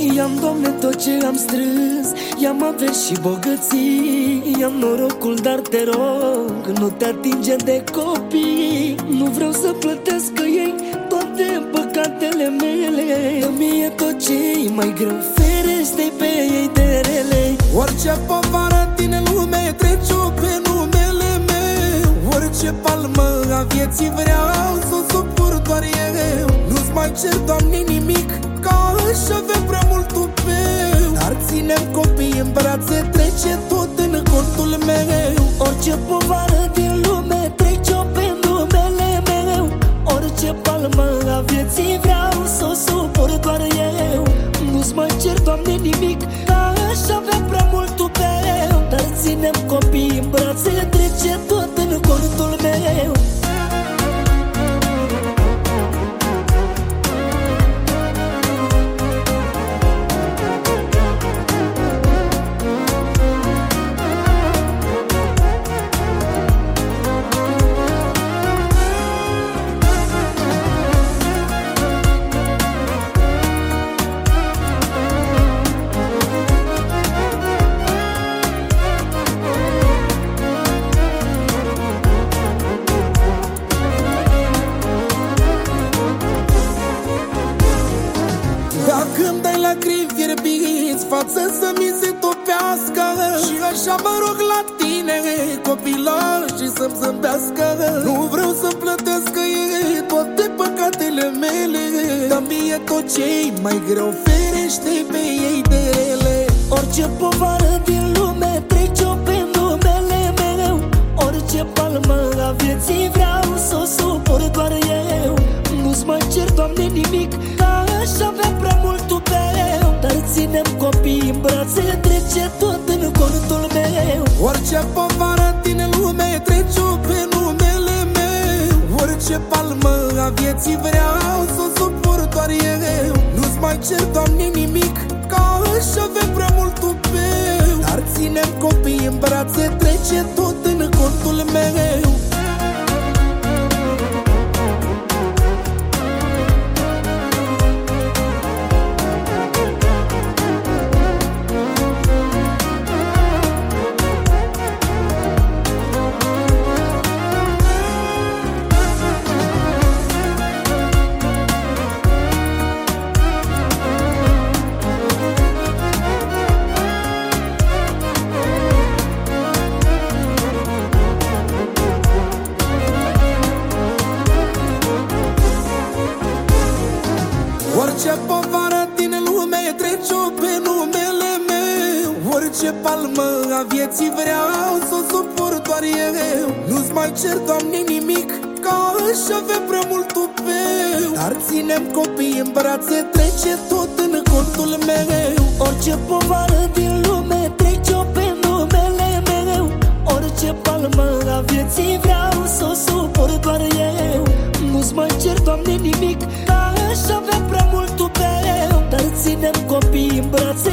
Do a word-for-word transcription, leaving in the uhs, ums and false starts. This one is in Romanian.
I-am, Doamne, tot ce am strâns, i-am averi și bogății, i-am norocul, dar te rog, nu te atinge de copii. Nu vreau să plătesc ei toate păcatele mele. Mie tot ce-i mai greu, ferește-i pe ei de rele. Orice povară din lume trece-o pe numele meu. Orice palmă a vieții vreau să o suport doar eu. Nu-ți mai cer, Doamne, nimic, că aș avea prea mult tupeu. Dar ținem copii în brațe, trece tot în contul meu. Orice povară din lume trece-o pe numele meu. Orice palmă a vieții vreau să o suport doar eu. Nu-ți mai cer, Doamne, nimic, că aș avea prea mult tupeu. Dar ținem copii în brațe, trece tot în contul meu. Când dai lacrimi fierbiți, față să mi se topească. Și așa mă rog la tine, copilă, și să-mi zâmbească. Nu vreau să plătesc ei toate păcatele mele. Dar mie tot ce-i mai greu, ferește-i pe ei de rele. Orice povară din lume trece-o pe numele meu. Orice palmă a vieții vreau să o suport doar eu. Nu-ți mai cer, Doamne, nimic, că aș avea prea mult tupeu. Dar ținem copii în brațe, trece tot în contul meu. Orice povară din lume trece-o pe numele meu. Orice palmă a vieții vreau să o suport doar eu. Nu-ți mai cer, Doamne, nimic, că aș avea prea mult tupeu. Dar ținem copii în brațe, trece tot în contul meu. Orice povară din lume trece-o pe numele meu. Orice palmă a vieții vreau să o suport doar eu. Nu-ți mai cer, Doamne, nimic, că aș avea prea mult tupeu. Dar ținem copii în brațe, trece tot în contul meu. Orice povară din lume trece-o pe numele meu. Orice palmă a vieții vreau să o suport doar eu. Nu-ți mai cer, Doamne, nimic, că aș avea prea mult tupeu. Dar ținem copii în brațe,